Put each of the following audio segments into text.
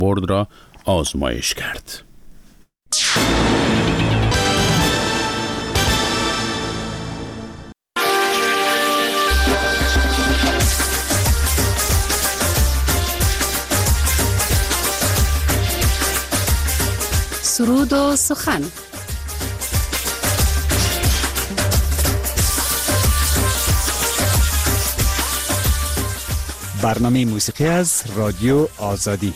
برد را آزمایش کرد. سرود و سخن. برنامه موسیقی از رادیو آزادی.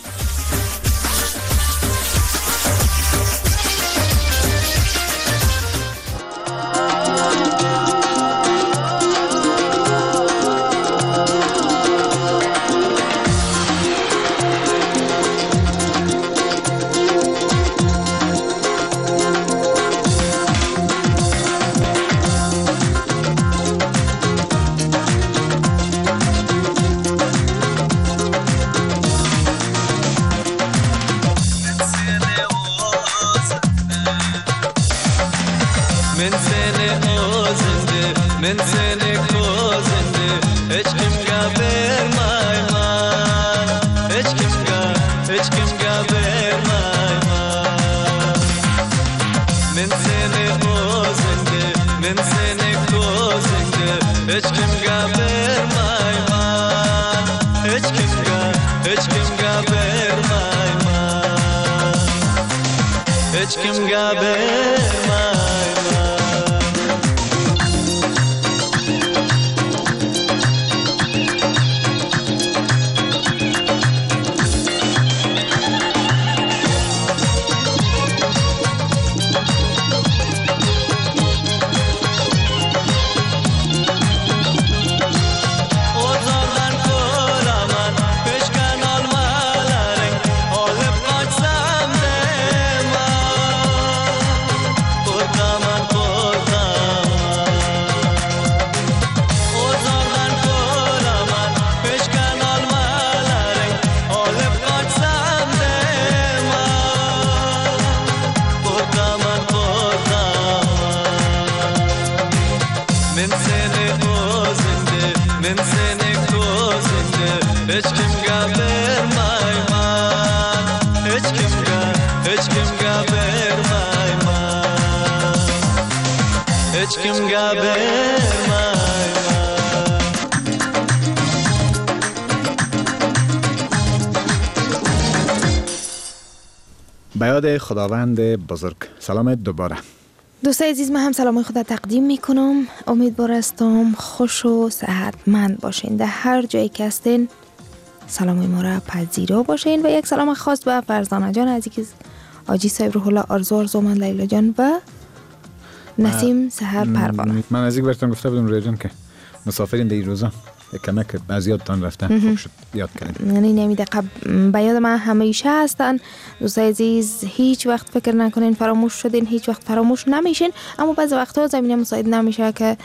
به یاد خداوند بزرگ. سلام دوباره دوستای عزیز، من هم سلام خدا تقدیم میکنم. امیدوار هستم خوش و صحتمند باشین. در هر جایی که هستین سلام ما را پذیرا باشین و یک سلام خاص به فرزانه جان عزیز، آجی صاحب روح الله، آرزو من، لیلا جان و نسیم سحر پروانه. من از یک برتون گفته بودم ریجان که مسافرین در این روزا کمک از یادتان رفتن. خوب شد یاد کردیم. یعنی نمی دقیقه به یاد من همیشه هستن. دوستای عزیز هیچ وقت فکر نکنین فراموش شدین، هیچ وقت فراموش نمیشین، اما بعضی وقتا زمینه مساعد نمیشه که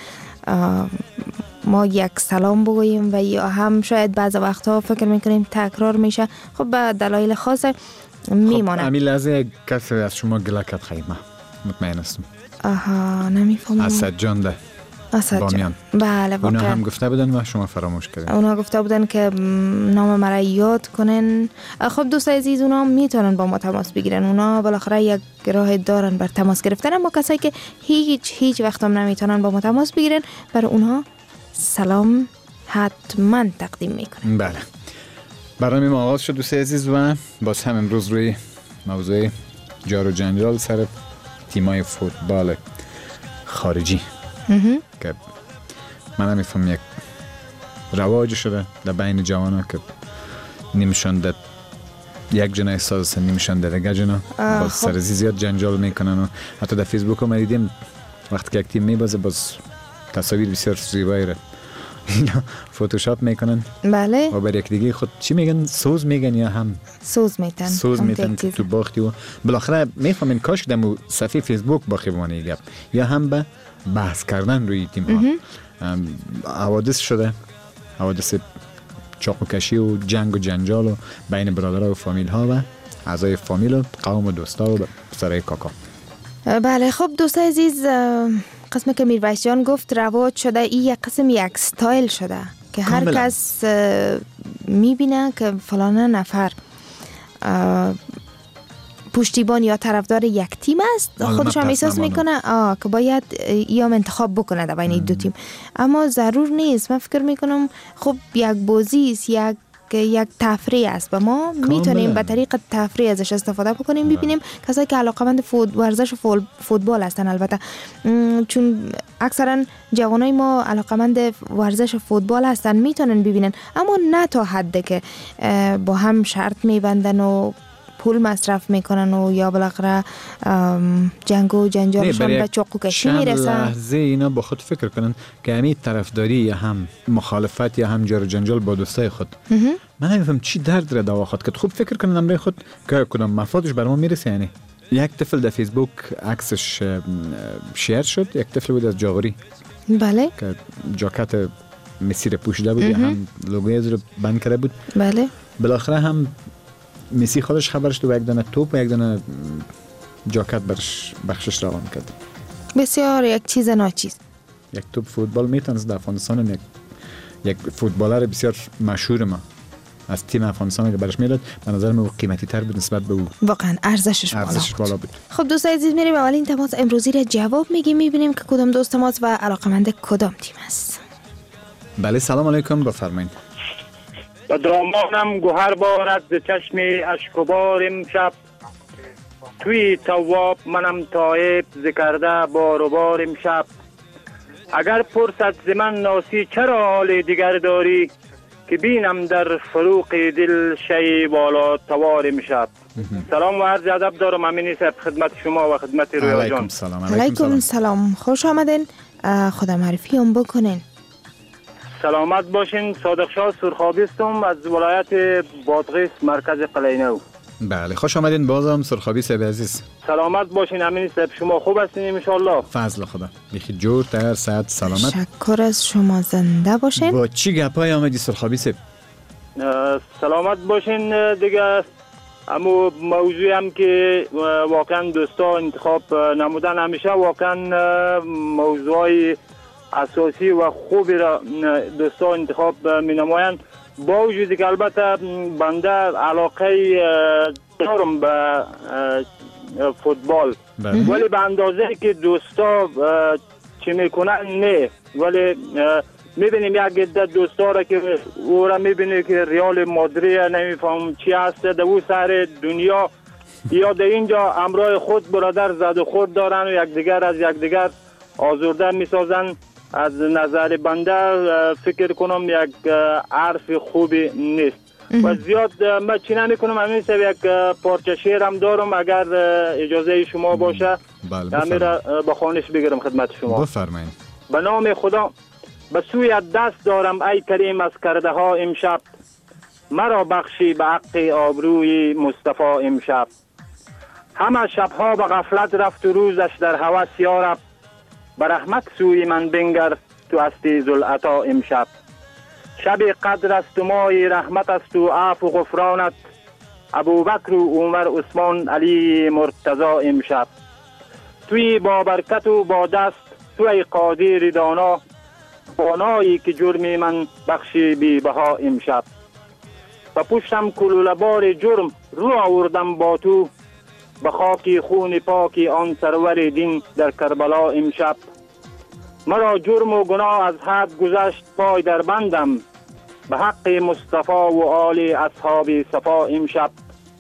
ما یک سلام بگوییم و یا هم شاید بعضی وقتا فکر میکنیم تکرار میشه. خب به دلایل خاص میمونه. خب امیل از یک کسی از شما گله کرد خیمه مطمئن هستم. آها نمیفهمم. اسد جان ده بامیان. بله واقعا. اونا هم گفته بودن و شما فراموش کردین. اونا گفته بودن که نام مرا یاد کنن. خب دوستای عزیز، اونا میتونن با ما تماس بگیرن. اونا بالاخره یک راه دارن بر تماس گرفتن، اما کسایی که هیچ وقت هم نمیتونن با ما تماس بگیرن، برای اونها سلام حتما تقدیم میکنن. بله، برنامه ما آغاز شد دوستای عزیز و باز هم امروز روی موضوع جار و جنجال سر تیمای فوتبال خارجی که من میفهم یک رواج شده در بین جوانان که نمیشون در یک جنه احساس نمیشون در دیگه جنه باز سر زیاد جنجال میکنن و حتی در فیسبوک هم دیدیم وقتی که یک تیم میبازه باز تصاویر بسیار زیبایی را فوتوشاپ میکنن. بله. و بر یک دیگه خود چی میگن؟ سوز میگن یا هم سوز میتن که تو باختی و بالاخره میفهمین کاش دمو صفحه فیسبوک باقی بمونه گپ یا هم به بحث کردن روی تیم ها. حوادث شده، حوادث چاقو کشی و جنگ و جنجال و بین برادرها و فامیل ها و اعضای فامیل و قوم و دوستا و سرای کاکا. بله خب دوستای عزیز، قسم که میرویس جان گفت رواج شده، این یک قسم یک ستایل شده که هر کس میبینه که فلان نفر پشتیبان یا طرفدار یک تیم است، خودش هم احساس میکنه که باید یا انتخاب بکنه در بین این دو تیم. اما ضرور نیست. من فکر میکنم خب یک بازی است، یک تفریح است و ما میتونیم به طریق تفریح ازش استفاده بکنیم. ببینیم کسایی که علاقه‌مند ورزش فوتبال هستن، البته چون اکثرا جوانای ما علاقه‌مند ورزش فوتبال هستن، میتونن ببینن، اما نه تا حدی که با هم شرط میبندن و پول مصرف میکنن و یا بالاخره جنگ و جنجالشان به چاقو کشی میرسن. لحظه اینا با خود فکر کنن که همین طرفداری یا هم مخالفت یا هم جر و جنجال با دوستای خود، من نمیفهم چی درد را دوا خود که خوب فکر کنن امروی خود که کدام مفادش بر ما میرسه. یعنی یک طفل در فیسبوک عکسش شیر شد، یک طفل بود از جاغوری، بله، که جاکت مسی را پوشیده بود یا هم لوگوی از رو بند کرده بود. بله، بالاخره هم مسی خودش خبرش تو یک دانه توپ و یک دانه جاکت برش بخشش روان کرد. بسیار یک چیز ناچیز. یک توپ فوتبال میتونست در افغانستان یک فوتبالر بسیار مشهور ما از تیم افغانستان که برش میداد، به نظر من قیمتی تر بود نسبت به او. واقعا ارزشش بالا بود. خب دوستای عزیز، میریم اولین تماس امروزی را جواب میگیم، میبینیم که کدام دوست ماست و علاقه‌مند کدام تیم است. بله، سلام علیکم، بفرمایید. و دامانم گوهر بارد ز چشم اشکبار امشب، توی تواب منم تایب ز کرده بار و بار امشب. اگر پرسد ز من ناسی چرا حال دیگر داری، که بینم در فروق دل شی بالا توار امشب. سلام و عرض ادب دارم امینی صاحب خدمت شما و خدمت رویا جان. علیکم سلام، خوش آمدین. خدا معرفی هم بکنین. سلامت باشین. صادق شاه سرخابی هستم از ولایت بادغیس، مرکز قلعه‌نو. بله، خوش آمدین بازم سرخابی صاحب عزیز. سلامت باشین امینی صاحب، شما خوب هستین ان شاء الله؟ فضل خدا، بخیر جور تر صحت سلامت. تشکر از شما، زنده باشین. با چی گپای آمدی سرخابی صاحب؟ سلامت باشین دیگه. اما موضوعی هم که واقعا دوستا انتخاب نمودن همیشه واقعا موضوعی اساسی و خوبی را دوستا انتخاب می نمایند، با وجودی که البته بنده علاقه دارم به فوتبال، ولی به اندازه که دوستا چی میکنن نه، ولی میبینیم یک عده دوستا را که او را میبینی که ریال مادرید نمیفهم چی هست در او سر دنیا یا در اینجا امرای خود برادر زد و خورد دارن و یکدیگر از یکدیگر آزرده میسازن. از نظر بنده فکر کنم یک حرف خوبی نیست و زیاد من چی نمیکنم. همین سب یک پارچه شعر هم دارم، اگر اجازه شما باشه همین را به خوانش بگیرم خدمت شما. بفرمایید. به نام خدا. به سوی دست دارم ای کریم از کرده ها امشب، مرا بخشی به حق آبروی مصطفی امشب. همه شبها به غفلت رفت و روزش در هوس یارب، به رحمت سوی من بنگر تو هستی ذوالعطا امشب. شب قدر است و ماه رحمت است و عفو و غفرانت، ابوبکر و عمر عثمان علی مرتضی امشب. توی با برکت و با دست توی قادر دانا، بانایی که جرمی من بخشی بی بها امشب. و پشتم کلوله بار جرم رو آوردم با تو، به خاکی خون پاکی آن سرور دین در کربلا امشب. مرا جرم و گناه از حد گذشت پای در بندم، به حق مصطفی و آل اصحاب صفا امشب.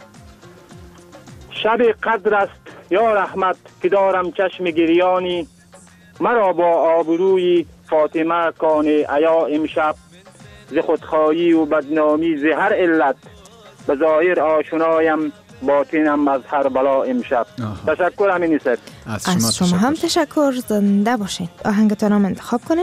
شب قدر است یا رحمت که دارم چشم گریانی، مرا با آبروی فاطمه کان عیا امشب. ز خودخواهی و بدنامی ز هر علت، به ظاهر آشنایم باطنم از هر بلا امشب. تشکر امینی صاحب. از شما هم تشکر. زنده باشین. آهنگتون هم انتخاب کنین.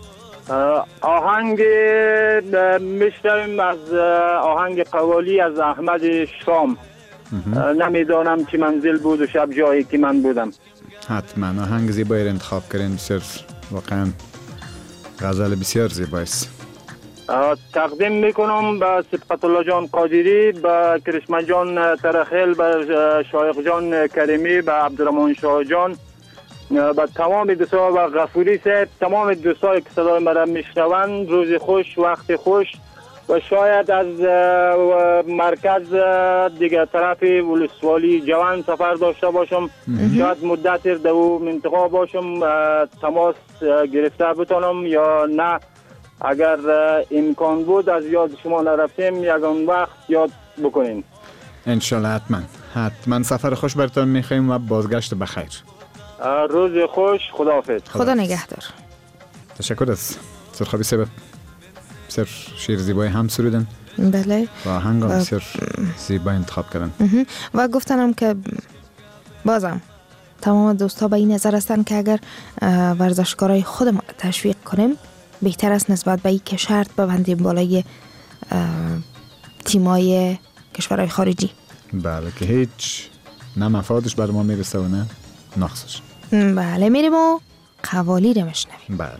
آهنگ میشنویم از آهنگ قوالی از احمد شام. نمیدانم چی منزل بود و شب جایی که من بودم. حتما آهنگ زیبایی انتخاب کردین، بسیار واقعا غزل بسیار زیبایی است. تقدیم میکنم به صدقت الله جان قادری، به کرشمه جان ترخیل، به شایق جان کریمی، به عبدالرحمن شاه جان، به تمام دوستا و غفوری صاحب، تمام دوستایی که صدای مرا میشنوند. روز خوش، وقت خوش و شاید از مرکز دیگه طرف ولسوالی جوان سفر داشته باشم. شاید مدت در او منطقه باشم تماس گرفته بتانم یا نه. اگر امکان بود از یاد شما نرفتیم یکان وقت یاد بکنین. انشالله حتما سفر خوش براتون میخوایم و بازگشت بخیر. روز خوش. خداحافظ. خدا نگهدار. تشکر از سرخابی سبب بسیار شیر زیبای هم سرودن. بله. و آهنگ بسیار زیبا انتخاب کردن و گفتنم که بازم تمام دوستا به این نظر هستن که اگر ورزشکارای خودمون تشویق کنیم بهتر است نسبت به این که شرط ببندیم بالای تیمای کشورهای خارجی. بله که هیچ نه مفادش بر ما میرسه و نه نقصش. بله میریم و قوالی رو میشنویم. بله.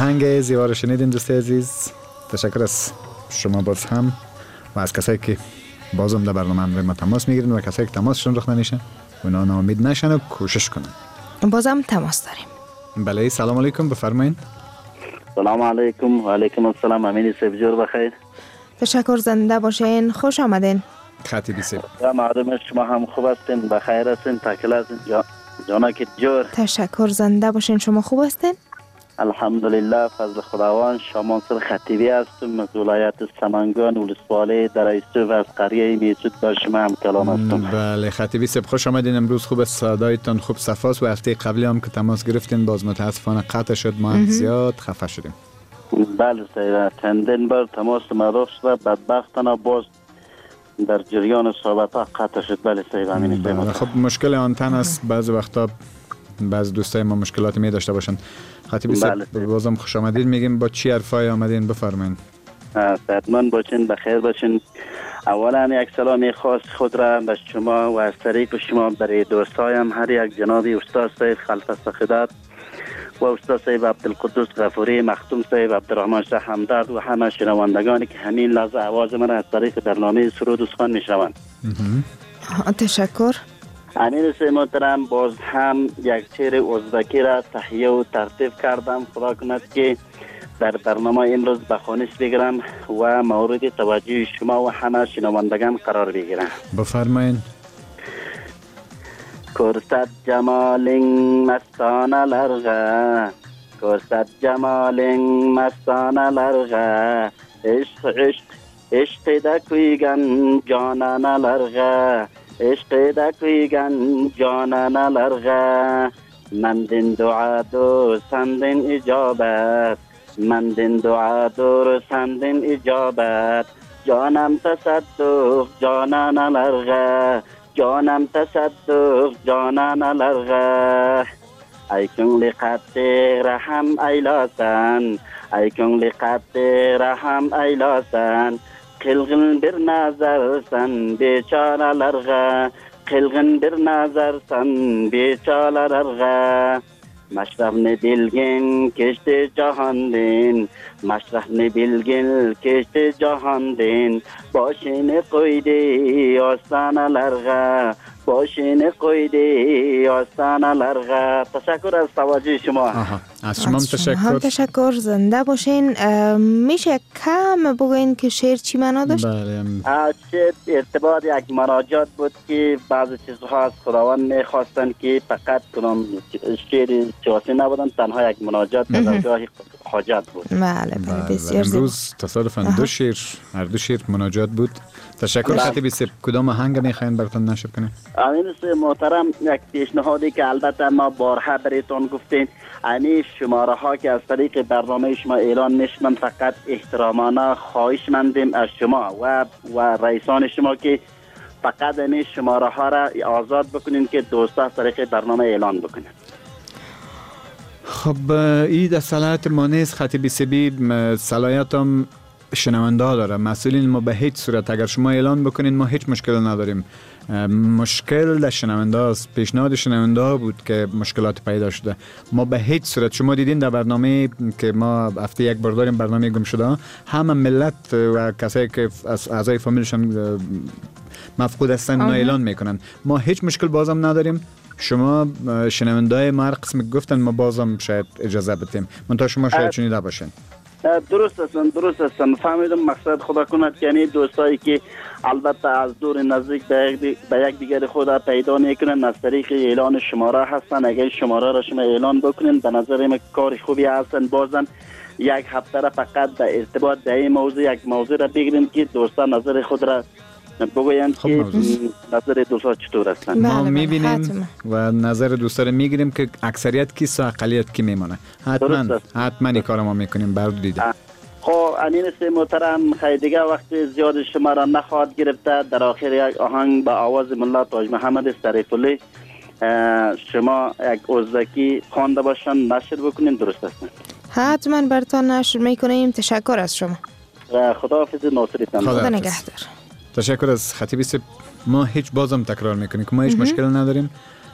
آهنگ زیبا رو شنیدین دوست عزیز. تشکر از شما باز هم و از کسایی که بازم در برنامه همراه ما تماس میگیرین و کسایی که تماسشون رخ نمیشه اونا ناامید نشن و کوشش کنن. بازم تماس داریم. بله سلام علیکم بفرمایید. سلام علیکم و علیکم السلام. امین سبجور بخیر. تشکر زنده باشین. خوش آمدین. خطیبی سیب. معلومه شما هم خوب هستین بخیر هستین تکل هستین جانا که جور. تشکر زنده باشین. شما خوب هستین؟ الحمدلله فضل خداوند. شمانسر خطیبی هستم از ولایت سمنگان ولسوالی در ایستو و از قریه میسود با شما هم کلام هستم. بله خطیبی سیب خوش آمدین. امروز خوب صدایتان خوب صفاست و هفته قبلی هم که تماس گرفتین باز متاسفانه قطع شد ما هم زیاد خفه شدیم. بله سیده چندین بار تماس معروف شد بدبختانه باز در جریان صحبت ها قطع شد. بله سیده امین سیده. خب مشکل آنتن است بعض وقتا بعض دوستای ما مشکلات می داشته باشن. خطیبی سیب بازم خوش آمدید میگیم. با چی حرفای آمدین بفرمایید. صحتمند باشین بخیر باشین. اولا یک سلام خاص خود را به شما و از طریق شما برای دوستایم هر یک جنابی استاد سید خلف سخدات و استاد سید عبدالقدوس غفوری مختوم سید عبدالرحمن شاه همدرد و همه شنوندگانی که همین لحظه آواز من از طریق برنامه سرود و سخن میشنوند. تشکر. امین سید محترم باز هم یک شعر ازبکی را تهیه و ترتیب کردم. خدا کند که در برنامه امروز به خوانش بگیرم و مورد توجه شما و همه شنوندگان قرار بگیرم. بفرمایید. کرسد جمال مستانه لرغه کرسد جمال مستانه لرغه عشق عشق عشق دکویگن جانانه لرغه عشق دکویگن جانانه لرغه مندین دعا دو سندین اجابت مندین دعا دو سندین اجابت جانم تصدق جانانه لرغه جانم تصدق جانان لرغه ای کنگلی قد رحم ایلاسن ای کنگلی قد رحم ایلاسن قلغن بر نظر سن بیچاره لرغه قلغن بر نظر سن بیچاره لرغه مشرف نبیلگین کشت جهان دین مشرف نبیلگین کشت جهان دین باشین قویدی آستانه لرغه باشین قویدی آستانه لرغه. تشکر از توجه شما. از شما هم تشکر. زنده باشین. میشه کم بگوین که شعر چی معنا داشت؟ بله شعر ارتباط یک مناجات بود که بعضی چیزها از خداوند میخواستن که فقط کنم شعر سیاسی نبودن تنها یک مناجات به درگاه حاجت بود. بله بسیار زیبا. امروز تصادفاً هر دو شعر مناجات بود. تشکر خطیبی سیب. کدام آهنگ میخواین براتون نشر کنیم؟ امین محترم یک پیشنهادی که البته ما بارها برایتون گفتیم یعنی شماره ها که از طریق برنامه شما اعلان میشن فقط احترامانه خواهش مندیم از شما و رئیسان شما که فقط این شماره ها را آزاد بکنین که دوستا از طریق برنامه اعلان بکنین. خب این در صلاحیت ما نیست خطیبی سیبی. صلاحیت هم شنونده ها داره. مسئولین ما به هیچ صورت اگر شما اعلان بکنین ما هیچ مشکل نداریم. مشکل در شنونده هاست. پیشنهاد شنونده ها بود که مشکلات پیدا شده. ما به هیچ صورت شما دیدین در برنامه که ما هفته یک بار داریم برنامه گم شده همه ملت و کسایی که از اعضای فامیلشان مفقود هستن اونا اعلان میکنن. ما هیچ مشکل بازم نداریم. شما شنونده‌های ما هر قسم گفتن ما بازم شاید اجازه بدیم. منتها شما شاید شنیده باشین. درست هستن فهمیدم. مقصد خدا کند یعنی دوستایی که البته از دور نزدیک به یک دیگر خود پیدا میکنن از طریق اعلان شماره هستن. اگر شماره را شما اعلان بکنین به نظر من کار خوبی هستن. بازن یک هفته را فقط به ارتباط به این موضوع یک موضوع را بگیریم که دوستان نظر خود را بگویند که نظر دوستا چطور هستن. ما میبینیم و نظر دوستا رو میگیریم که اکثریت کی و اقلیت کی میمونه. حتما این کار ما میکنیم. برد دیده. خب امین محترم خیلی دیگه وقت زیاد شما را نخواهد گرفته. در آخر یک آهنگ با آواز ملا تاج محمد سریف‌الله شما یک ازبکی خوانده باشن نشر بکنین. درست است؟ حتما براتون نشر میکنیم. تشکر از شما. خداحافظ. ناصرتان. خدا نگهدار. تشکر از خطیبی سیب. ما هیچ بازم تکرار میکنیم که ما هیچ مشکل نداریم.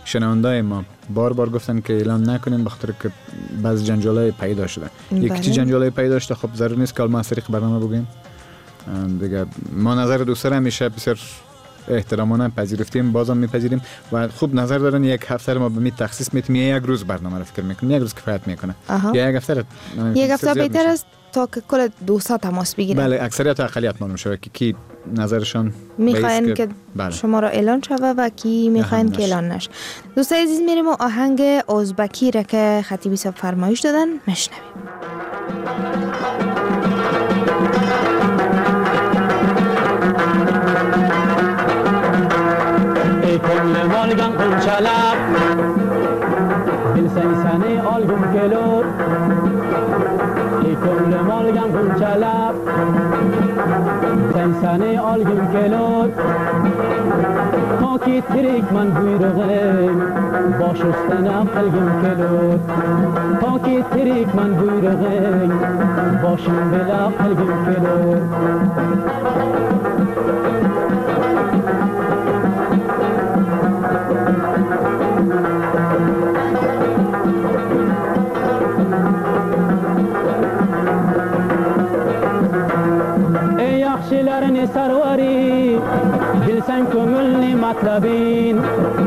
شنوندای ما بار گفتن که اعلان نکنین بخاطر که بعض جنجالای پیدا شده. یکی چی جنجالای پیدا شده خب ضرور نیست که ما از طریق برنامه بگیم. دیگه ما نظر دوستان همیشه بسیار احترامانه پذیرفتیم، بازم میپذیریم و خوب نظر دارن یک هفته ما به می تخصیص میتیم یک روز برنامه رو فکر میکنیم، یک روز کفایت میکنه. یا یک هفته بهتر است تا که کل دوستا تماس بگیرن. بله اکثریت و اقلیت معلوم شده که کی نظرشان میخواین که شما را اعلان شوه و کی میخواین که اعلان نشه. دوستای عزیز میریم و آهنگ ازبکی را که خطیبی صاحب فرمایش دادن میشنویم. کل مالگان قنچلاب بالسنسانه آلگم کلور کل مالگان قنچلاب سنسانه آلگم کلور تا کی تریک من بویرغم باشستنم قلگم کلور تا کی تریک من بویرغم باشم بلا قلگم کلور شیلرنی سروری دلسن کملنی مطلبین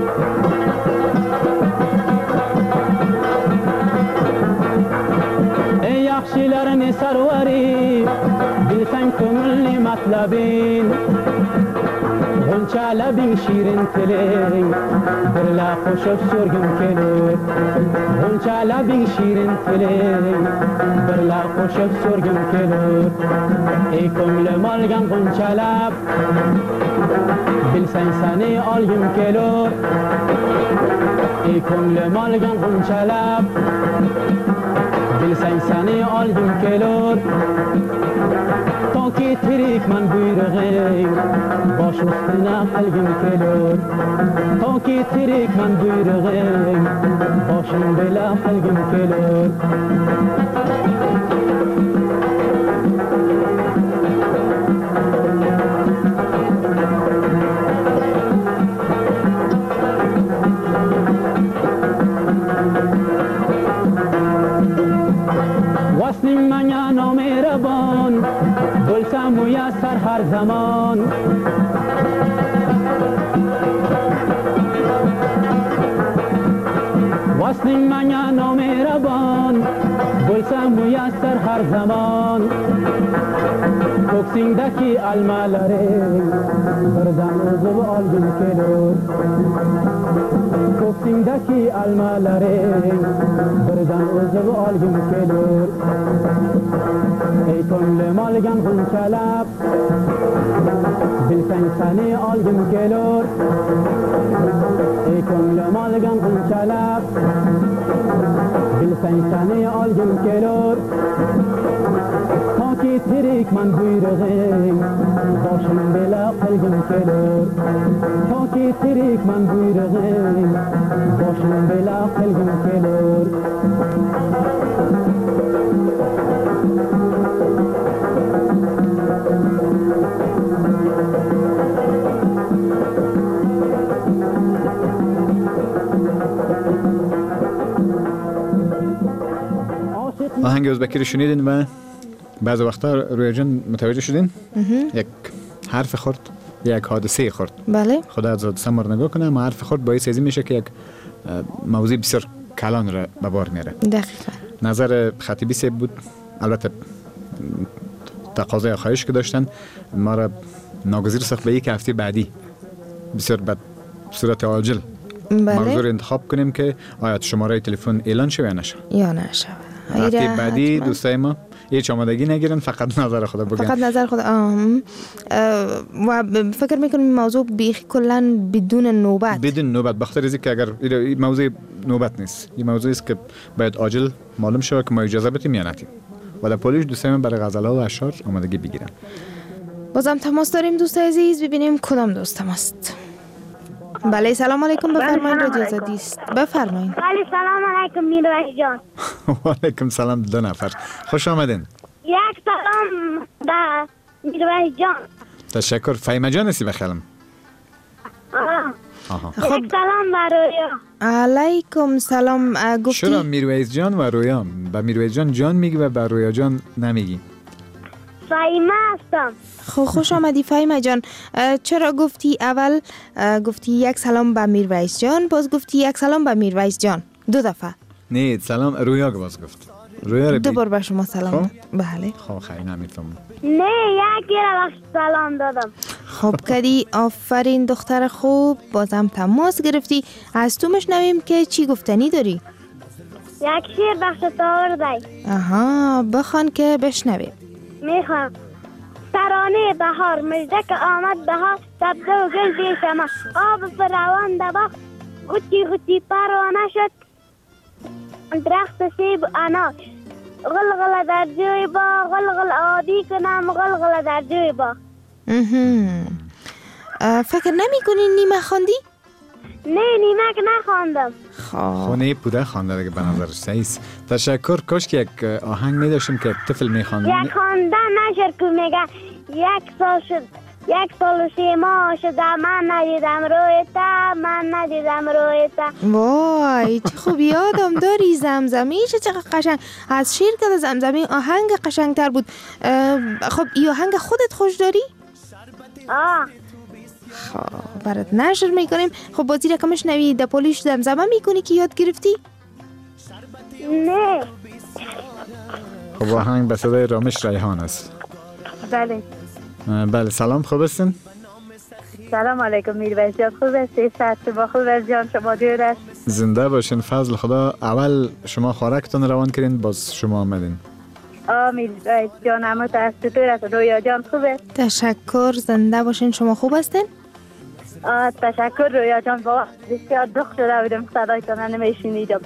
ای یخشیلرنی سروری دلسن کملنی مطلبین غنچه لبین شیرین تلین برلا خوشب سرگم کلور غنچه لبین شیرین تلین برلا خوشب سرگم کلور ای کمل مالگم غنچه لب بالسنسانی آلگم کلور ای کمل مالگم غنچه لب بالسنسانی آلگم کلور تا کی تریک من بویرغیم باشستنا قلبم کلور تا کی تریک من بویرغیم باشم بلا قلبم کلور وصل من یا نامهربان گلسم میسر هر زمان وصل من یا نامهربان گلسم میسر هر زمان کوکسیندکی المالره بردم اوزو آلگم کلور کوکسیندکی المالره بردم اوزو آلگم کلور ای کل مالگم غنچلب بالسنسانی آلگم کلور ای کل مالگم غنچلب بالسنسانی آلگم کلور تا کی تریک من بویرغیم باشم بلا قلبم کلور تا کی تریک من بویرغیم باشم بلا قلبم کلور آهنگ ازبکی رو شنیدین و بعض وقتا رویا جان متوجه شدین یک حرف خورد یک حادثه خورد. بله خدا از حادثه ما رو نگاه کنه اما حرف خورد باعث ازی میشه که یک موضوع بسیار کلان را به بار میاره. دقیقاً نظر خطیبی صاحب بود، البته تقاضای خواهش که داشتن ما را ناگزیر ساخت به یک هفته بعدی بسیار به صورت عاجل موضوع رو انتخاب کنیم که آیا شماره تلفن اعلان شوه یا نشه. یا نشه. هفته بعدی دوستای ما هیچ آمادگی نگیرن، فقط نظر خود بگن. فقط نظر خود. و فکر میکنم موضوع بیخی کلن بدون نوبت بخاطر از اینکه اگر این موضوع نوبت نیست، این موضوع است که باید عاجل معلوم شود که ما اجازه بدیم یا ندیم و در پولیش دوستای من برای غزل‌ها و اشعار آمادگی بگیرن. بازم تماس داریم دوست عزیز، ببینیم کدام دوست تماست. بله سلام علیکم، بفرمایید رادیو آزادی است. بفرمایید. بله سلام علیکم میرویس جان. و علیکم سلام دو نفر. خوش آمدین. یک سلام به میرویس جان. تشکر. فهیمه جان هستی بخیرم. آها. خب یک سلام بر رویا. علیکم سلام. چرا گفتی میرویز جان و رویا؟ به میرویز جان میگی و به رویا جان نمیگی؟ فایمه هستم. خوش آمدی فایمه جان. چرا گفتی اول گفتی یک سلام به میرویس جان، باز گفتی یک سلام به میرویس جان 2 دفعه؟ نه سلام رویا باز گفت. رویا رو 2 بار به شما سلام. خب. بله. خب خیلی نمیفهمم. نه یکی را بخش سلام دادم. خب کدی آفرین دختر خوب، بازم تماس گرفتی. از تو مشنویم که چی گفتنی داری؟ یک شیر بخش تاور دی. آها بخوان که بشنویم. میخوام. ترانه بهار مژده که آمد بهار، سبزه و گل پیش ما، آب فراوان دباغ، غوطی غوطی پروانه شد درخت سیب و انار، غلغله در جوی باغ، غلغل آبی کنم غلغله در جوی باغ. فکر نمی کنی نیمه خواندی؟ نه نیمک نخواندم. خونه پوده خوانده دیگه به نظرش سعیست. تشکر. کاش که یک آهنگ می داشتیم که یک طفل می خواند. یک خواندن نشد که میگه یک سال شد، 1 سال و 3 ماه شده من ندیدم روی تا، من ندیدم روی تا. وای چه خوب یادم داری. زمزمی چقدر قشنگ. از شیر که زمزمی آهنگ قشنگتر بود. خب این آهنگ خودت خوش داری؟ خب برات نشر میکنیم. خب بازی رقمش نوی در پولیش زمزمه میکنی که یاد گرفتی؟ نه. خب آهنگ به صدای رامش ریحان است. بله. بله سلام، خوب هستین؟ سلام علیکم میرویس جان، خوب هستی؟ شما خوب است جان؟ شما دور است؟ زنده باشین. فضل خدا. اول شما خوارکتون روان کردین، باز شما آمدین. میرویس جان اما چطور است؟ رویا جان خوب است؟ تشکر. زنده باشین. شما خوب هستین؟ تشکر رویا جان. با بسیار دخ شده بودم صدایتان نمیشنیدم.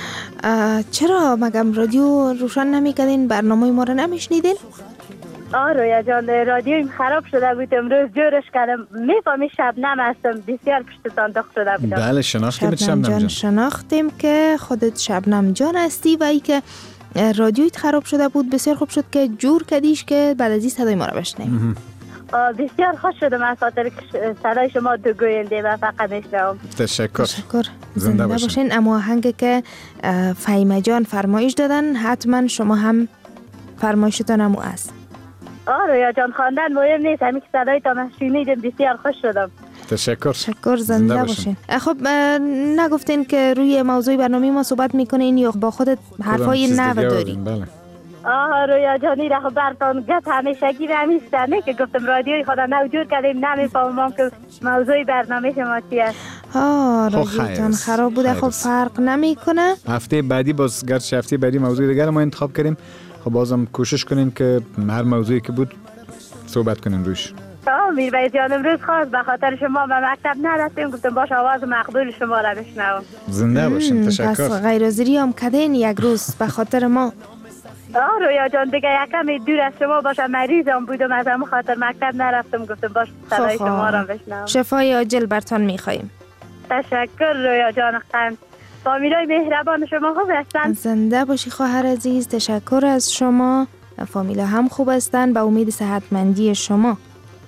چرا مگم رادیو روشن نمیکردین؟ برنامه ما رو نمیشنیدین؟ رویا جان رادیویم خراب شده بود، امروز جورش کردم. میفهمی شبنم هستم، بسیار پشتتان دخ شده بودم. بله شناختیم شبنم جان. شناختیم که خودت شبنم جان هستی و ای که رادیویت خراب شده بود. بسیار خوب شد که جور کردیش که بعد از این صدای ما رو بشنویم. بسیار خوش شدم از خاطر صدای شما دو گوینده و فقط میشنوم. تشکر. زنده باشین. اما آهنگ که فایمه جان فرمایش دادن حتما شما هم فرمایشتان همو است. رویا جان خواندن مهم نیست، همین که صدای تا شنیدم بسیار خوش شدم. تشکر. زنده باشین. خب نگفتین که روی موضوع برنامه ما صحبت میکنین یا با خودت حرفای نو داری؟ بله. رویا جانی را برتان گفت همیشگی به همیسته نه که گفتم رادیوی خدا نو جور کردیم نمیفهمم که موضوع برنامه شما چی است. رادیوتان خراب بوده. خب فرق نمیکنه. هفته بعدی باز گرچه هفته بعدی موضوع دیگر ما انتخاب کردیم. خب بازم کوشش کنین که هر موضوعی که بود صحبت کنین روش. میرویس جان امروز خواست به خاطر شما به مکتب نرفتیم، گفتم باش آواز مقبول شما را بشنوم. زنده باشین. تشکر. پس غیرحاضری هم کردین یک روز به خاطر ما. رویا جان دیگه یکمی دور از شما باشم، مریضم بودم از همون خاطر مکتب نرفتم، گفتم باش صدای شما را بشنوم. شفای عاجل برتان میخواییم. تشکر رویا جان. فامیلای مهربان شما خوب هستن؟ زنده باشی خواهر عزیز. تشکر از شما. فامیلا هم خوب هستن به امید صحتمندی شما.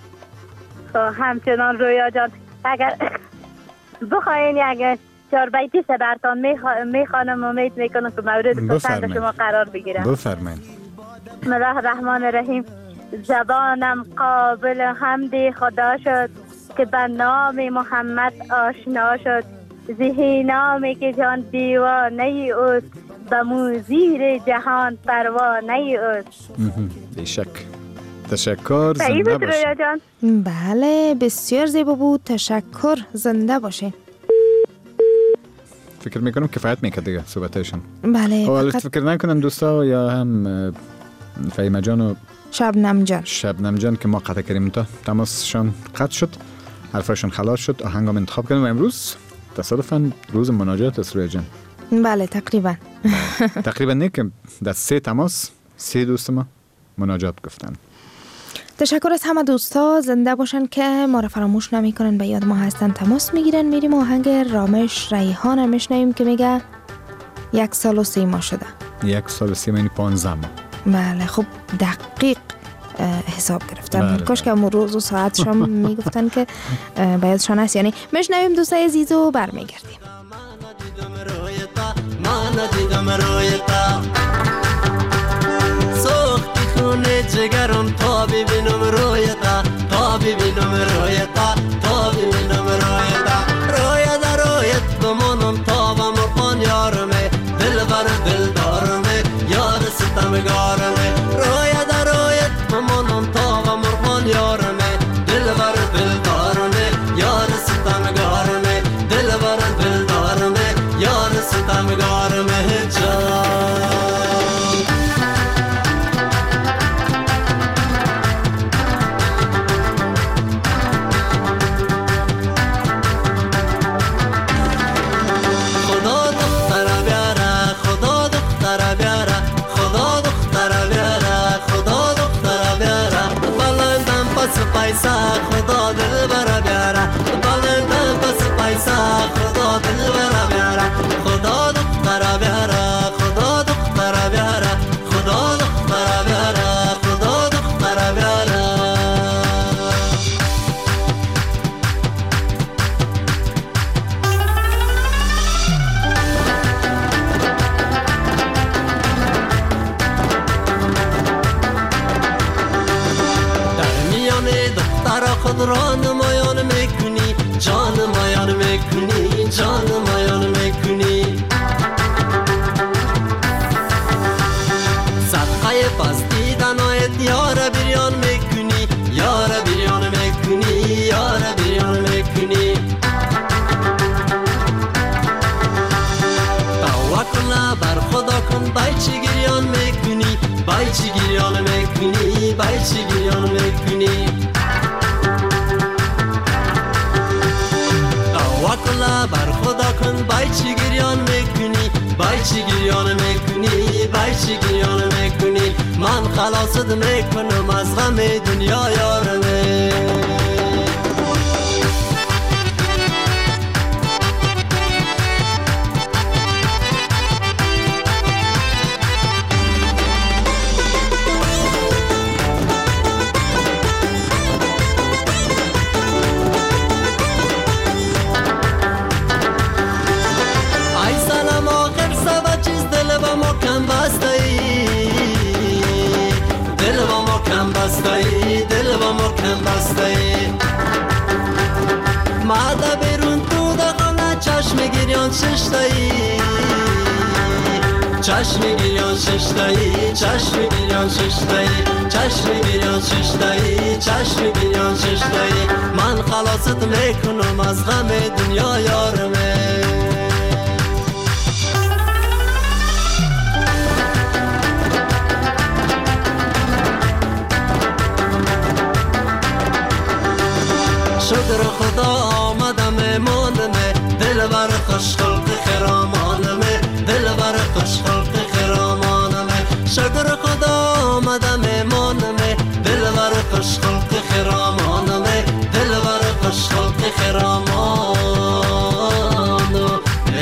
همچنان رویا جان اگر بخواین یک 4 بیتی برتان میخوانم، امید میکنم که مورد پسند شما قرار بگیرم. بفرمایید. بسم الله الرحمن الرحیم. زبانم قابل حمد خدا شد که به نام محمد آشنا شد، زهی نامی که جان دیوانه اوست، به موزیر جهان پروانه اوست. بیشک. تشکر. زنده باشین. بله بسیار زیبا بود. تشکر. زنده باشین. فکر میکنم کفایت میکرد دیگه صحبتشون. بله. حالا فکر نکنن دوستا یا هم فایمه جان و شبنم جان که ما قطع کردیم تا تماسشان قطع شد، حرفشون خلاص شد، آهنگام انتخاب کردیم و امروز تصادفاً روز مناجات است روی جان. بله تقریبا نه که در 3 تماس 3 دوست ما مناجات گفتن. تشکر از همه دوستا. زنده باشن که ما را فراموش نمیکنن، به یاد ما هستن، تماس میگیرن. میریم آهنگ رامش ریحان هم میشنویم که میگه 1 سال و 3 ماه شده. 1 سال و 3 ماه یعنی 15 ماه. بله خب دقیق حساب گرفتن. کاش که امروز روز و ساعتشان میگفتن که باید هست. یعنی مشنویم دوستای عزیز و برمیگردیم. من ندیدم رویتا سوختی خونه جگرم تا ببینم رویتا تا ببینم رویتا تا ببینم رویتا رویت بمانم تا و مرپان یارمه دلبر دلدارمه یار ستمگارمه رویت بمانم تا و مرپان یارمه دلبر دلدارمه یار ستمگارمه دلبر دلدارمه یار ستمگارمه جان خدا دل برا بیاره بالندم پس پیسا خدا دل برا بیاره خدا دختر بیاره خدا دختر بیاره خدا دختر بیاره خدا دختر بیاره خود را نمایان میکنی جان مایان میکنی جان مایان میکنی صدقه پس دیدنایت یار بریان میکنی یار بریان میکنی یار بریان میکنی توکل بر خدا کن بایچی گریان میکنی بایچی گریان میکنی بایچی گریان میکنی توکل بر خدا کن بایچی گریان میکنی بایچی گریان میکنی بایچی گریان میکنی من خلاصت میکنم از غم دنیا یارمه دل با محکم بسته ماده بیرون تو دخانه چشم گریان ششتایی چشم گریان ششتایی چشم گریان ششتایی چشم گریان ششتایی چشم گریان ششتایی من خلاصت میکنم از غم دنیا یارمه شکر خدا آمدم مانمه دل بر خوش خلق خرامانمه دل بر خوش خلق خرامانمه شکر خدا آمدم مانمه دل بر خوش خلق خرامانمه دل بر خوش خلق خرامانمه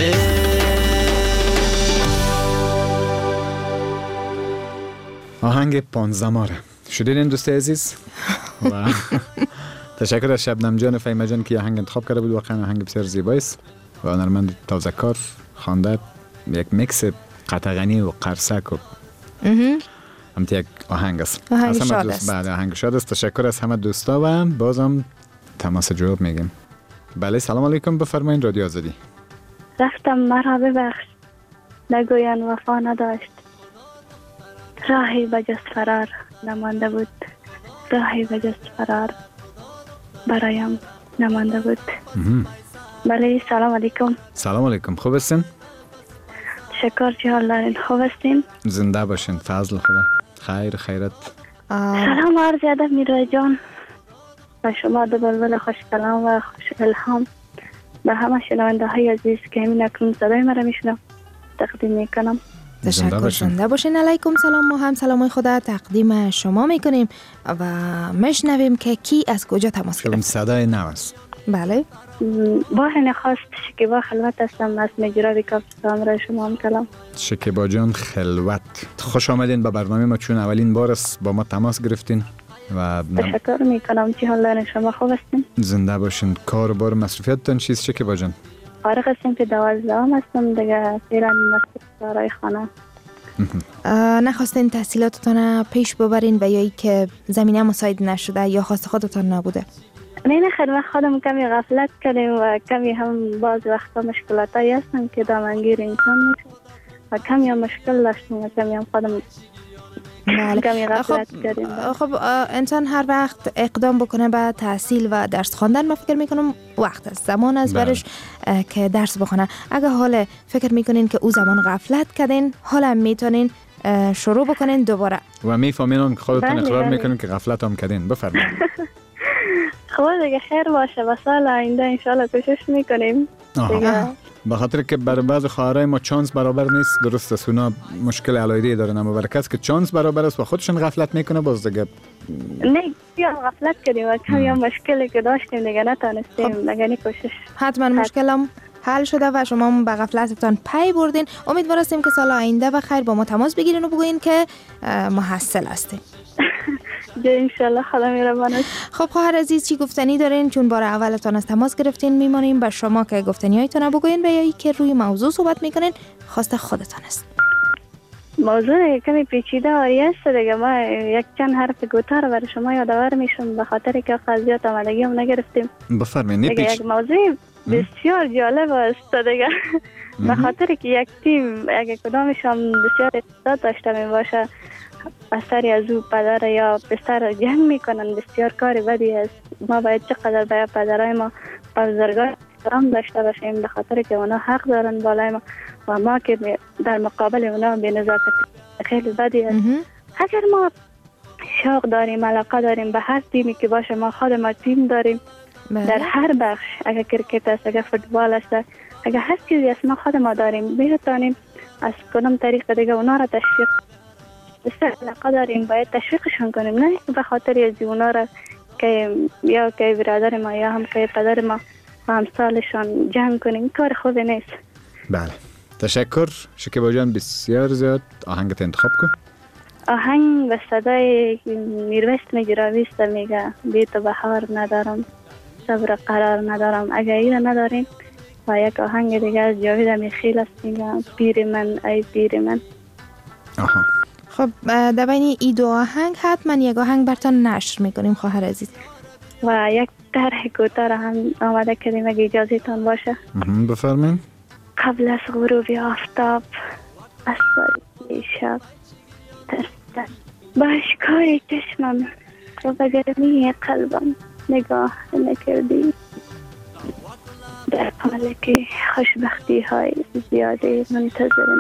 آهنگ 15 ماره شدید دوست عزیز و تشکر از شبنم جان فیمه جان که آهنگ انتخاب کرده بود. واقعا آهنگ بسیار زیبایی است و هنرمند تازه کار خوانده یک میکس قطغنی و قرصک و همت یک آهنگ است. آهنگ شاد است. بعد آهنگ شاد است. تشکر از همه دوستا و بازم تماس جواب میگیم. بله سلام علیکم بفرمایید رادیو آزادی. رفتم مرا ببخش نگوین وفا نداشت راهی بجز فرار نمانده بود راهی بجز فرار برایم نمانده بود. بله سلام علیکم. سلام علیکم خوب هستین؟ تشکر چه حال دارین خوب هستین؟ زنده باشین فضل خدا خیر خیرت. سلام عرض ادب میرای جان و شما دو بلبل خوش کلام و خوش الهام به همه شنونده های عزیز که همین اکنون صدای مرا میشنم تقدیم میکنم. تشکر زنده باشین. علیکم سلام. ما هم سلام خدا تقدیم شما میکنیم و میشنویم که کی از کجا تماس گرفت. صدای نو است. بله با خواست شکیبا خلوت هستم از مجرد کاپستان را شما هم کلام. شکیبا جان خلوت خوش آمدین به برنامه ما چون اولین بار است با ما تماس گرفتین. و تشکر میکنم. چی حال دارین شما؟ خوب هستین؟ زنده باشین. کار و بار مصروفیتتان چیست شکیبا جان؟ فارغ هستیم که 12 هستم دیگه، فعلا مصروف کارهای خانه. نخواستین تحصیلاتتان پیش ببرین و یا ای که زمینه مساعد نشده یا خواست خودتان نبوده؟ نه خدمت خودم کمی غفلت کردیم و کمی هم باز وقتا مشکلات هایی هستن که دامنگیر انسان میشه و کمی هم مشکل داشتیم و کمی هم خودم کمی غفلت کردیم. خب انسان هر وقت اقدام بکنه به تحصیل و درس خواندن، من فکر میکنم وقت است، زمان است برش که درس بخونه. اگه حال فکر میکنین که او زمان غفلت کردین، حالا میتونین شروع بکنین دوباره و میفهمین که خودتون اقرار میکنین که غفلت هم کردین. بفرمایید. خب دیگه خیر باشه، و سال آینده انشالله کوشش میکنیم دیگه. به خاطر که برای بعض خواهرای ما چانس برابر نیست، درست است، اونا مشکل علایدی دارن، اما برای کسی که چانس برابر است و خودشون غفلت میکنه باز دیگه نه یا غفلت کردیم و کمی هم مشکلی که داشتیم دیگه نتونستیم دیگه کوشش. حتما مشکلم حل شده و شما به غفلتتان پی بردین. امیدوار هستیم که سال آینده و خیر با ما تماس بگیرین و بگوین که محصل هستین. انشالله خدا مهربان است. خب خواهر عزیز چی گفتنی دارین؟ چون بار اولتان از تماس گرفتین میمانیم به شما که گفتنی هایتون بگوین و یا ای که روی موضوع صحبت میکنین خواست خودتان است. موضوع کمی پیچیده آری است دیگه. ما یک چند حرف گوتار برای شما یادآور میشم به خاطر که قضیات آمدگی هم نگرفتیم. بفرمایید. یک موضوع بسیار جالب است دیگه. به خاطر که یک تیم اگه کدامش هم بسیار اقتصاد داشته می باشه، اثری از او پدر یا پسر جنگ میکنن، بسیار کار بدی است. ما باید چقدر باید پدرای ما بزرگان احترام داشته باشیم به خاطر که اونا حق دارن بالای ما و ما که در مقابل اونا به نزاکت خیلی بدی است. اگر ما شوق داریم، علاقه داریم به هر تیمی که باشه، ما خود ما تیم داریم در هر بخش، اگر کرکت است، اگر فوتبال است، اگر هر چیزی است، ما خود ما داریم بتونیم از کدام طریق دیگه اونا را تشویق بسیار علاقه داریم، باید تشویقشون کنیم، نه به خاطر از اونا را که یا که برادر ما یا هم که پدر ما و همسالشان جمع کنیم، کار خوبی نیست. بله تشکر شکیبا جان، بسیار زیاد. آهنگت انتخاب کن. آهنگ به صدای میرویست مجراویست میگه بی تو بهار ندارم، صبر قرار ندارم. اگر این نداریم و یک آهنگ دیگه از جاوید امیرخیل است میگه پیر من ای پیر من. آها خب در بین این دو آهنگ حتما یک آهنگ برتان نشر میکنیم خواهر عزیز و یک طرح کوتاه هم آماده کردیم اگه اجازه تان باشه. بفرمایید. قبل از غروب آفتاب از تاریکی شب ترسیدم، با اشکار چشمم و به گرمی قلبم نگاه نکردی، در حالی که خوشبختی های زیاده منتظرم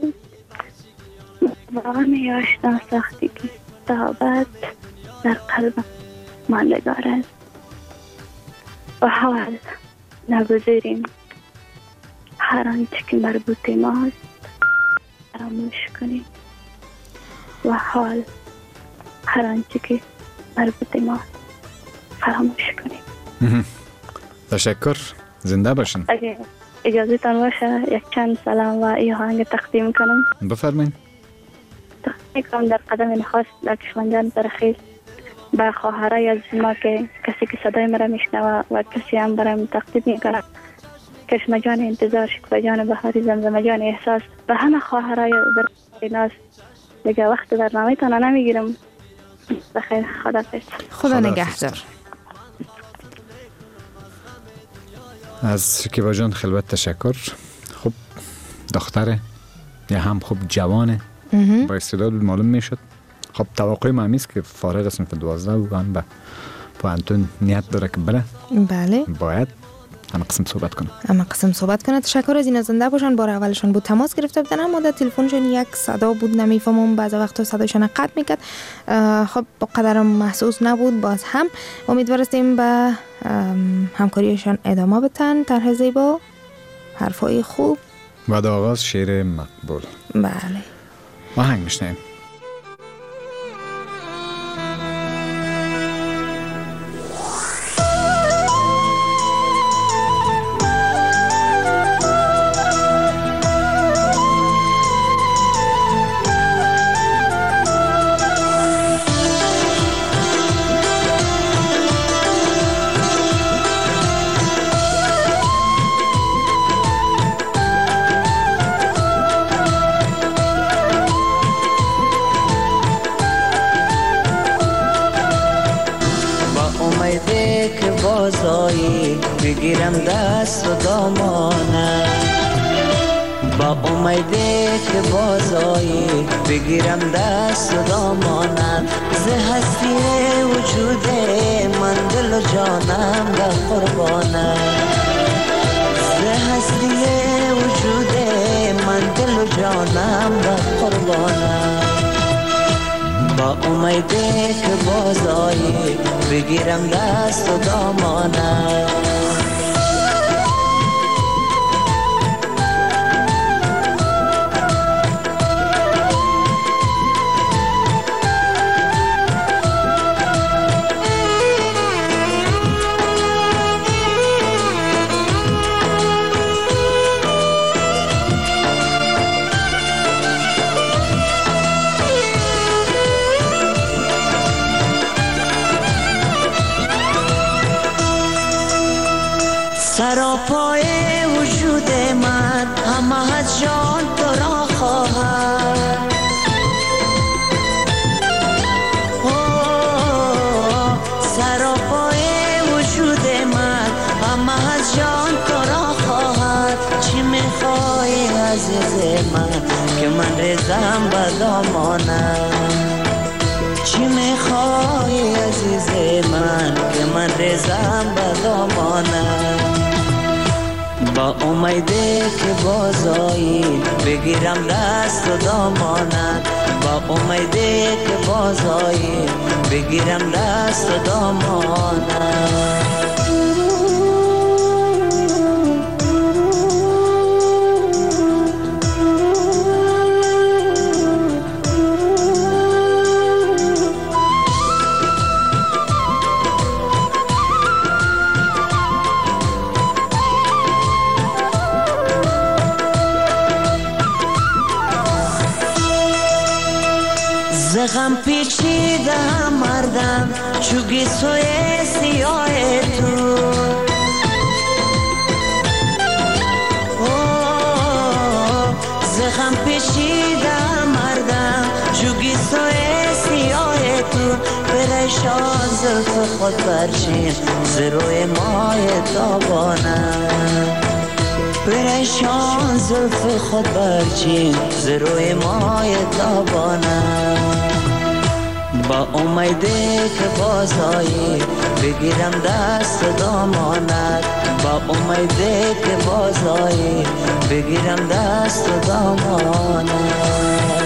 واقعا آشنا ساختی که صحابت در قلبم ماندگار است و حال نگذاریم هر آنچه که مربوط ماست فراموش کنیم و حال هر آنچه که مربوط ماست فراموش کنیم. تشکر، زنده باشین. اگه اجازه تان باشه یک چند سلام و ای آهنگ تقدیم کنم. بفرمایید. تقدیم کنم در قدم نخست در کشمنجان ترخیص با خواهرای از ما که کسی که صدای مرا میشنوه و کسی هم برایم تقدیم میکنه، کشمه جان انتظار، شکوه جان بهاری، زمزمه جان احساس، به همه خواهرای در ناز. دیگه وقت برنامه تانا نمیگیرم. بخیر، خدا نگهدار. از شکیبا جان خلوت تشکر. خب دختره یا هم خب جوانه با استعداد معلوم میشد. خب توقع ما همیست که فارغ صنف 12 و هم به پوانتون نیت داره که بره. بله باید همه قسم صحبت کنه. تشکر از این زنده باشن. بار اولشون بود تماس گرفته بودن اما در تلفنشون یک صدا بود نمیفهمم، بعضی وقتا صداشون قطع میکرد. خب قدرم محسوس نبود. باز هم امیدوار هستیم به همکاریشان ادامه بدن. طرح زیبا، حرفای خوب و در آغاز شعر مقبول. بله آهنگ میشنیم. اومده که بازایی بگیرم دست و دامانه، با اومده که بازایی بگیرم دست و دامانه. ز هستی وجود من دل و جانم در قربانه، ز هستی وجود من دل و جانم در قربانه. با اومده که بازایی بگیرم دست و دامانه. سراپای وجود من همه از جان تو را خواهد، سراپای وجود من همه از جان تو را خواهد. چی میخوای عزیز من که من ریزم به دامانم، چی میخوای عزیز من که من ریزم به دامانم. با اومده که بازایی بگیرم دست و دامانت، با اومده که بازایی بگیرم دست و دامانت. غم پیچیده مردم چوگی سوی سیاه تو، زخم پیچیده مردم چوگی سوی سیاه تو. پریشان زلف خود برچین ز روی ماه تابانم، پریشان زلف خود برچین ز روی ماه تابانم. با اومده که بازایی بگیرم دست دامانت، با اومده که بازایی بگیرم دست دامانت.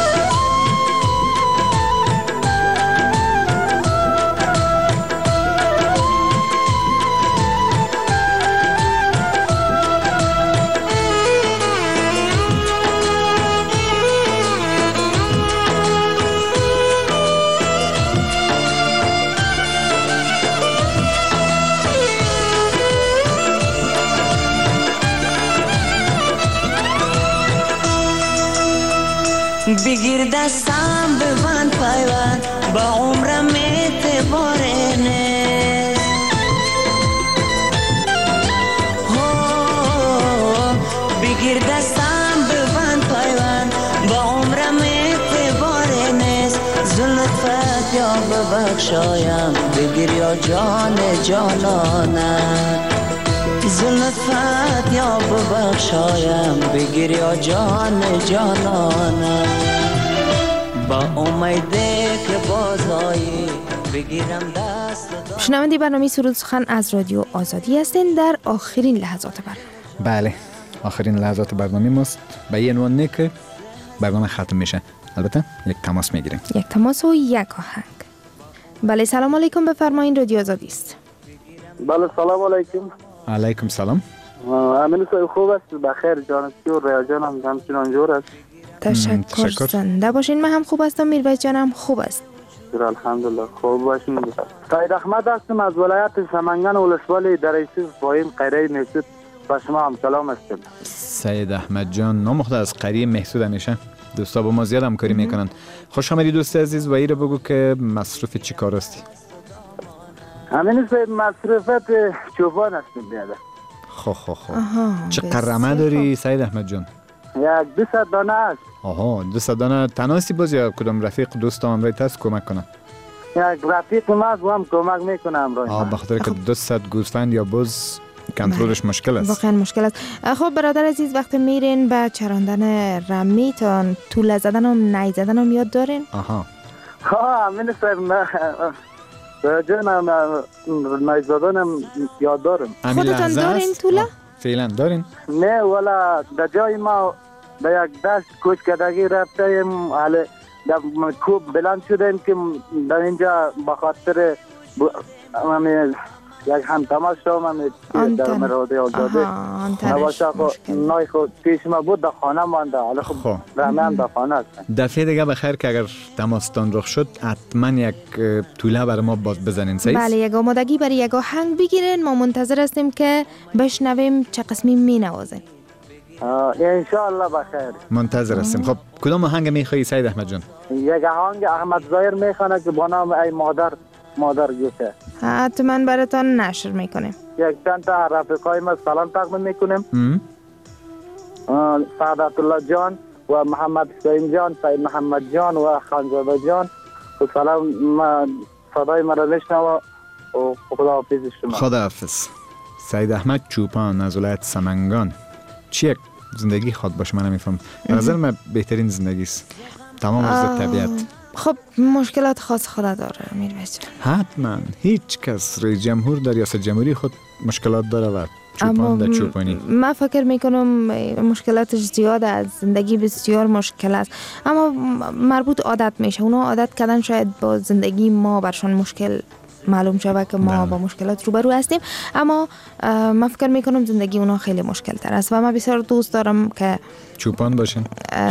بگیر دستم ببند پیوند با عمرم اعتبار نیست، بگیر دستم ببند پیوند با عمرم اعتبار نیست. زلفت یا ببخشایم بگیر یا جان جانانم، زلفت یا ببخشایم بگیر یا جان جانانم. با اومده که بازایی بگیرم دست. شنونده برنامه سرود سخن از رادیو آزادی هستین در آخرین لحظات برنامه. بله، آخرین لحظات برنامه ماست. به این عنوان نه که برنامه ختم میشه. البته یک تماس میگیریم، یک تماس و یک آهنگ. بله، سلام علیکم، بفرمایید، رادیو آزادی است. بله، سلام علیکم. علیکم سلام. امین صاحب خوب است؟ بخیر جانتی و ریا جانم همچنان جور است؟ تشکر. زنده باشین. من هم خوب هستم، میرویس جانم خوب است. الحمدلله خوب باشین. سید احمد هستم از ولایت سمنگان ولسوالی درایسیز پایین قریه محسود. با شما هم سلام هستم. سید احمد جان نامخته از قریه محسود همیشه دوستا با ما زیاد همکاری میکنن. خوش آمدید دوست عزیز و ای رو بگو که مصروف چی کار هستی؟ همین صاحب مصروفت چوبان هستیم بیاده. خو چه قرمه داری سید احمد جان؟ یک 200 دانه است. آها 200 دانه تناسی باز یا کدام رفیق دوست امریت هست کمک کنه؟ یک رفیق ما از هم کمک میکنه امروز. بخاطر که 200 گوسفند یا بز کنترلش مشکل است. واقعا مشکل است. خب برادر عزیز، وقتی میرین به چراندن رمیتان، توله زدن و نی زدن هم یاد دارین؟ امین صاحب جانم نی زدن یاد دارم. خودتان دارین توله؟ فعلا دارین؟ نه ولی در جای ما در یک دشت کوچ کردگی رفتیم، حالا در کوب بلند شدیم که در اینجا بخاطر یک همتماس شدم همی در مراده آزاده نباشه نای خود پیش ما بود در خانه مانده. حالا خب رمه هم در خانه هستن. دفعه دیگه بخیر که اگر تماستان رخ شد حتما یک توله برای ما باز بزنین. سعید؟ بله، یک آمادگی برای یک آهنگ بگیرین. ما منتظر هستیم که بشنویم چه قسمی می نوازین. انشاءالله بخیر منتظر هستیم. خب کدام آهنگ میخوایی سعید احمد جان؟ یک آهنگ احمد ظاهر میخوانه که با نام ای مادر گوشه. حتما براتان نشر میکنیم. یک چند تا رفیقای ما سلام تقدیم میکنیم. سعادت الله جان و محمد حسین جان، سید محمد جان و خانزاده جان و سلام صدای مرا میشنوه و خداحافظ شما. خداحافظ. سعید احمد چوپان از ولایت سمنگان. چی یک زندگی خود باشه من نمیفهم. به نظر من بهترین زندگی است. تمام از طبیعت. خب مشکلات خاص خدا داره میرویس جان. حتما هیچ کس رئیس جمهور در ریاست جمهوری خود مشکلات داره و چوپان در چوپانی. من فکر میکنم مشکلاتش زیاد است، زندگی بسیار مشکل است، اما مربوط عادت میشه. اونا عادت کردن شاید با زندگی ما برشان مشکل معلوم شود که ما با مشکلات روبرو هستیم، اما من فکر میکنم زندگی اونا خیلی مشکل تر است و من بسیار دوست دارم که چوپان باشن.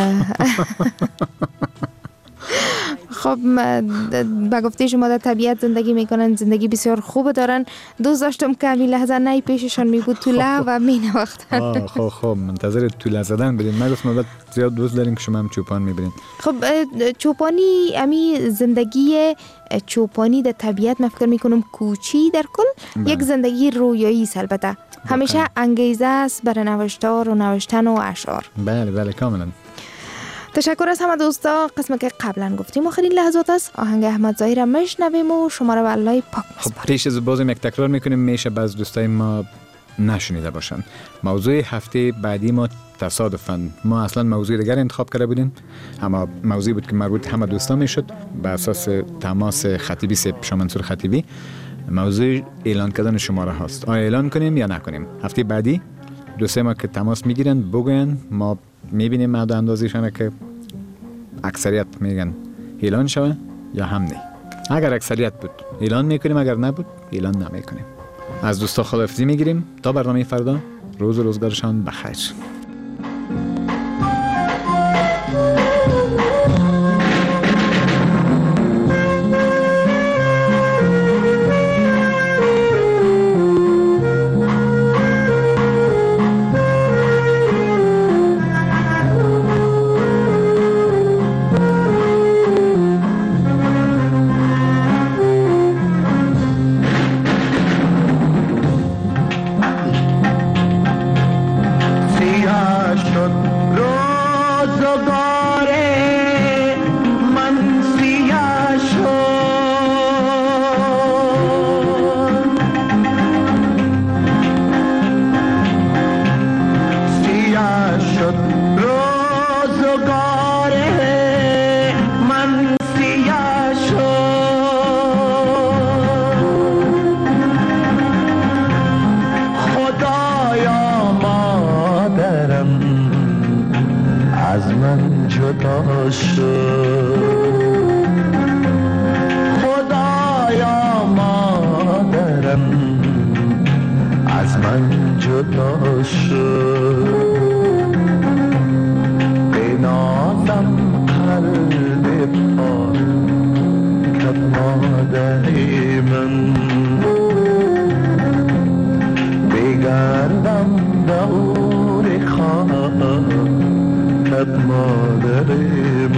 خب با گفته شما در طبیعت زندگی میکنن، زندگی بسیار خوب دارن. دوست داشتم که همین لحظه نی پیششان می بود توله و می نواختن. خب منتظر توله زدن بدین. من گفتم بعد زیاد دوست داریم که شما هم چوپان میبرین. خب چوپانی، امی زندگی چوپانی در طبیعت من فکر میکنم کوچی در کل یک زندگی رویایی است. البته همیشه انگیزه است برای نوشتار و نوشتن و اشعار. بله کاملا. تشکر از همه دوستا. قسمت که قبلا گفتیم آخرین لحظات است. آهنگ احمد ظاهر میشنویم و شما را به الله پاک میسپاریم. خب پیش از بازم یک تکرار میکنیم، میشه بعض دوستای ما نشنیده باشن. موضوع هفته بعدی ما تصادفاً ما اصلا موضوع دیگر انتخاب کرده بودیم، اما موضوعی بود که مربوط همه دوستا میشد به اساس تماس خطیبی شاه منصور خطیبی. موضوع اعلان کردن شماره هاست. آیا اعلان کنیم یا نکنیم؟ هفته بعدی دوستای ما که تماس میگیرن بگوین، ما میبینیم مد اندازیشونه که اکثریت میگن اعلان شوه یا هم نه. اگر اکثریت بود اعلان میکنیم، اگر نبود اعلان نمیکنیم. از دوستا خداحافظی میگیریم تا برنامه فردا. روز و روزگارشان بخیر. خدایا مادرم از من جدا شد، بنازم قلب پاکت مادری من، بگردم دور خاکت مادری من.